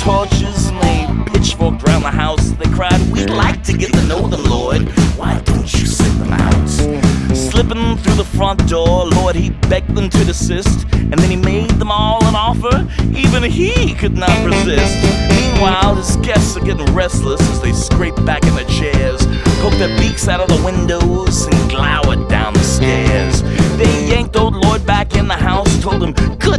torches and they pitchforked round the house. They cried, "We'd like to get to know them, Lord. Why don't you send them out?" Slipping through the front door, Lord, he begged them to desist, and then he made them all an offer even he could not resist. Meanwhile, his guests are getting restless as they scrape back in their chairs, poke their beaks out of the windows, and glower down the stairs. They yanked old Lord back in the house, told him, "Good